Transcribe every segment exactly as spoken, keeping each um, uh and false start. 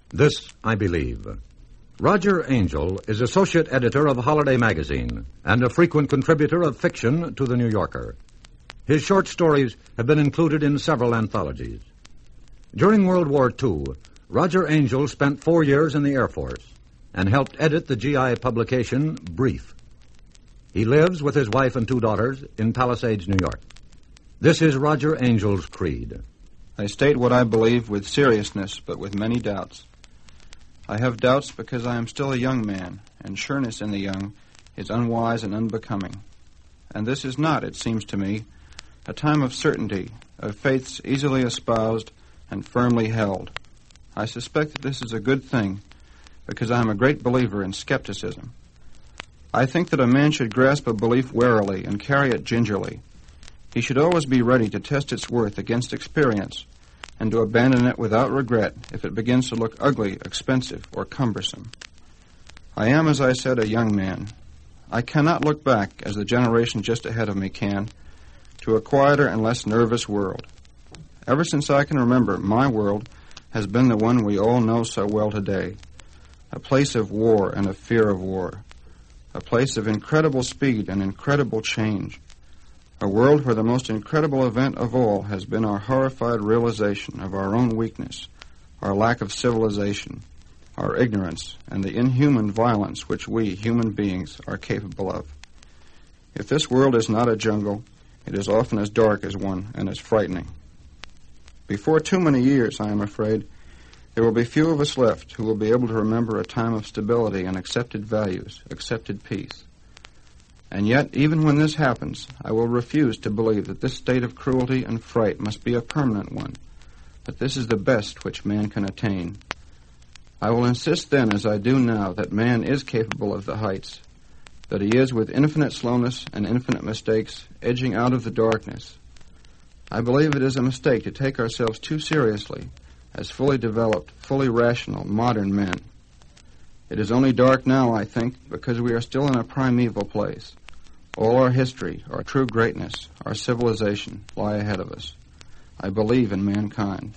This I believe. Roger Angell is associate editor of Holiday Magazine and a frequent contributor of fiction to The New Yorker. His short stories have been included in several anthologies. During World War Two, Roger Angell spent four years in the Air Force and helped edit the G I publication Brief. He lives with his wife and two daughters in Palisades, New York. This is Roger Angell's creed. I state what I believe with seriousness, but with many doubts. I have doubts because I am still a young man, and sureness in the young is unwise and unbecoming. And this is not, it seems to me, a time of certainty, of faiths easily espoused and firmly held. I suspect that this is a good thing, because I am a great believer in skepticism. I think that a man should grasp a belief warily and carry it gingerly. He should always be ready to test its worth against experience and to abandon it without regret if it begins to look ugly, expensive, or cumbersome. I am, as I said, a young man. I cannot look back, as the generation just ahead of me can, to a quieter and less nervous world. Ever since I can remember, my world has been the one we all know so well today, a place of war and of fear of war, a place of incredible speed and incredible change, a world where the most incredible event of all has been our horrified realization of our own weakness, our lack of civilization, our ignorance, and the inhuman violence which we, human beings, are capable of. If this world is not a jungle, it is often as dark as one and as frightening. Before too many years, I am afraid, there will be few of us left who will be able to remember a time of stability and accepted values, accepted peace. And yet, even when this happens, I will refuse to believe that this state of cruelty and fright must be a permanent one, that this is the best which man can attain. I will insist then, as I do now, that man is capable of the heights, that he is, with infinite slowness and infinite mistakes, edging out of the darkness. I believe it is a mistake to take ourselves too seriously as fully developed, fully rational, modern men. It is only dark now, I think, because we are still in a primeval place. All our history, our true greatness, our civilization lie ahead of us. I believe in mankind.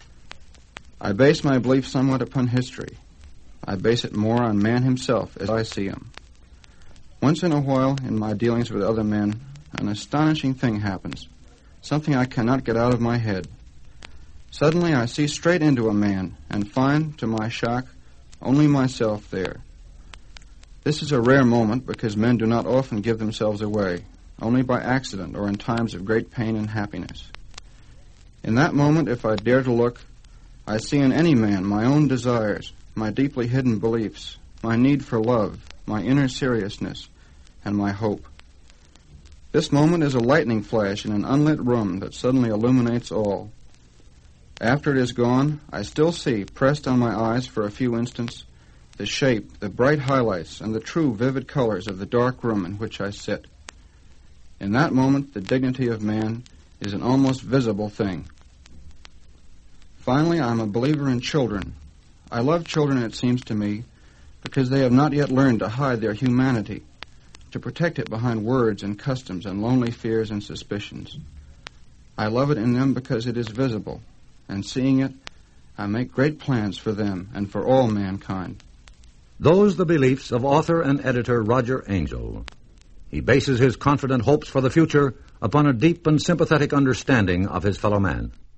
I base my belief somewhat upon history. I base it more on man himself as I see him. Once in a while, in my dealings with other men, an astonishing thing happens, something I cannot get out of my head. Suddenly I see straight into a man and find, to my shock, only myself there. This is a rare moment because men do not often give themselves away, only by accident or in times of great pain and happiness. In that moment, if I dare to look, I see in any man my own desires, my deeply hidden beliefs, my need for love, my inner seriousness, and my hope. This moment is a lightning flash in an unlit room that suddenly illuminates all. After it is gone, I still see, pressed on my eyes for a few instants, the shape, the bright highlights, and the true vivid colors of the dark room in which I sit. In that moment, the dignity of man is an almost visible thing. Finally, I am a believer in children. I love children, it seems to me, because they have not yet learned to hide their humanity, to protect it behind words and customs and lonely fears and suspicions. I love it in them because it is visible, and seeing it, I make great plans for them and for all mankind. Those the beliefs of author and editor Roger Angell. He bases his confident hopes for the future upon a deep and sympathetic understanding of his fellow man.